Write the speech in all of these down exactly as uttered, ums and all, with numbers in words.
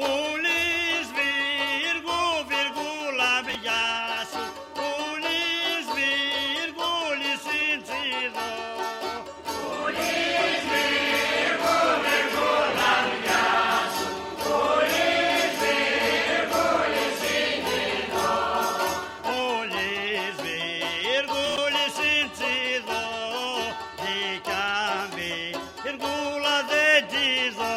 Ούλης βήργου βηργούλα γεια σου, ούλης βήργουλη συντσίδο. Ούλης βήργου βηργούλα γεια σου, ούλης βήργουλη συντσίδο. Ούλης βήργουλη συντσίδο, δικιάν βήργουλα δεν τσίδο.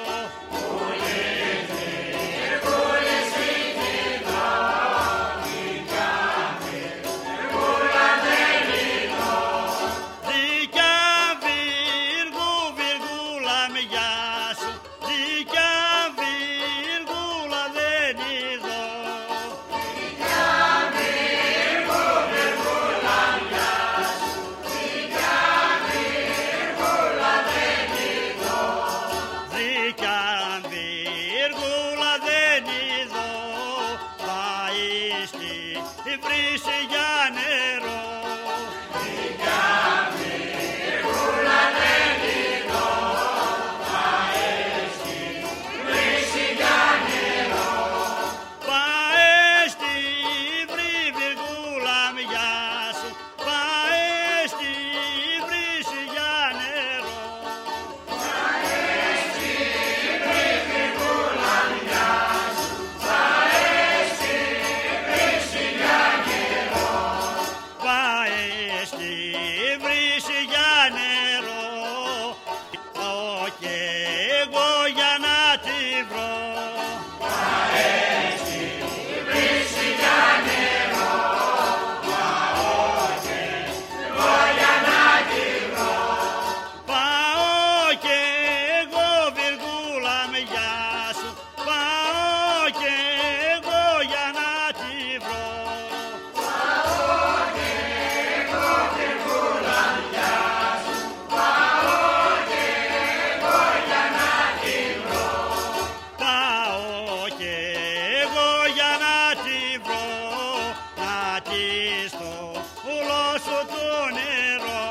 Βρύση για νερό. Δικιά βήργουλα δεν είδω, πάει στη βρύση για νερό. Πάει στη βρύ βηργούλα γεια σου, πάει στη βρύση για νερό. Πάει στη βρύ βηργούλα γεια σου, πάει στη βρύση για νερό. Πάει στη βρύση για νερό, πάω κι εγώ για να τη βρω. Πάει στη βρύση για νερό, πάω και εγώ για να τη βρω. Πάω κι εγώ βηργούλα γεια σου, πάω κι εγώ για να τη βρω. Πάω και εγώ βηργούλα γεια σου, πάω και εγώ για να τη βρω. Πάω κι εγώ για να τη βρω, να τη στο ούλο σου το νερό.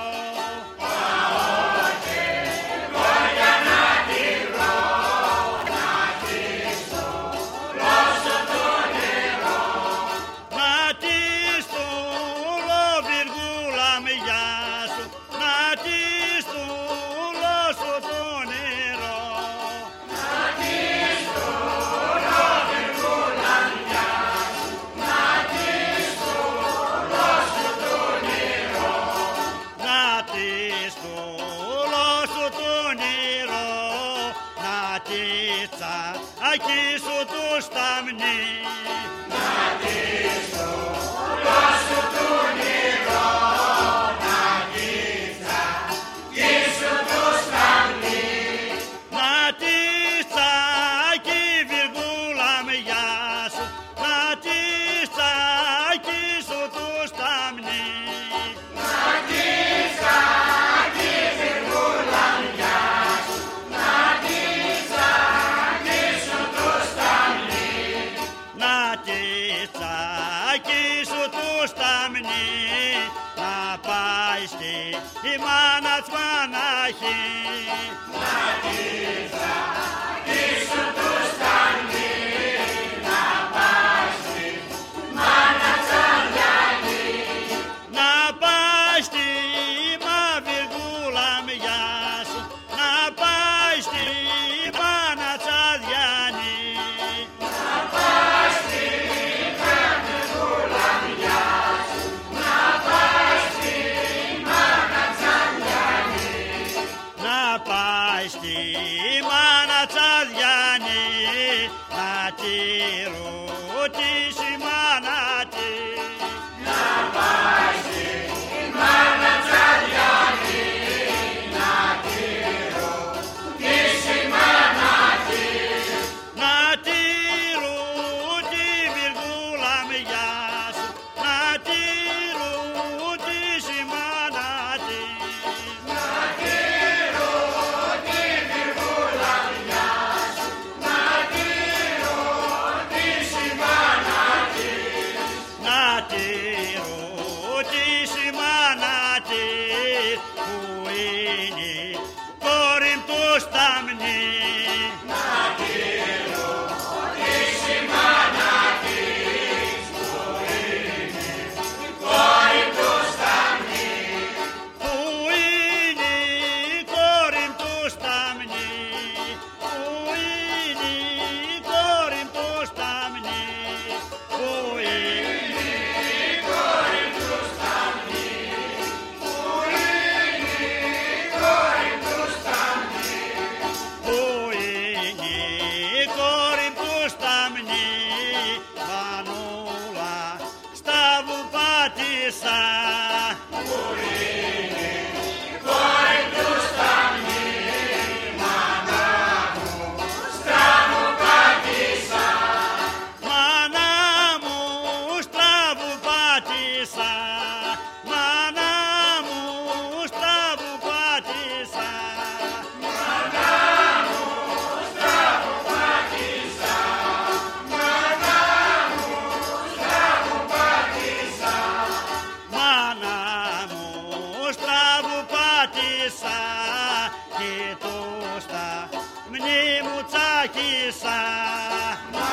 Πάω και εγώ για να τη βρω, να τη στο ούλο το νερό. Να τη στο ούλο βηργούλα γεια σου, να τη στο ούλο σου το νερό. Να τη στο ούλο βηργούλα γεια σου, να τη στο ούλο το νερό. Να τη στο ούλο σου το νερό, να τη τσακί σου του σταμνί. Να τη στο ούλο το νερό, να τη τσακί σου το σταμνί. Να τη τσακί βηργούλα γεια σου, να τη τσακί σου του σταμνί. Να τη τσακί βηργούλα γεια σου, να τη τσακί σου το σταμνί. Να τη τσακί σου του σταμνί, να πάει στη η μάνα τς Μαναχή. Να τη τσακί σου το σταμνί, να πάει στη μάνα Τσαδιάννη. Να πάει στη μα βηργούλα γεια σου, να πάει στη μάνα Τσαδιάννη. Να πάει στη μάνα βηργούλα γεια σου, να πάει στη μάνα Τσαδιάννη. Να πάει στη μάνα Τσαδιάννη. πατήσα. Και το στα μνήμου τσάκισα.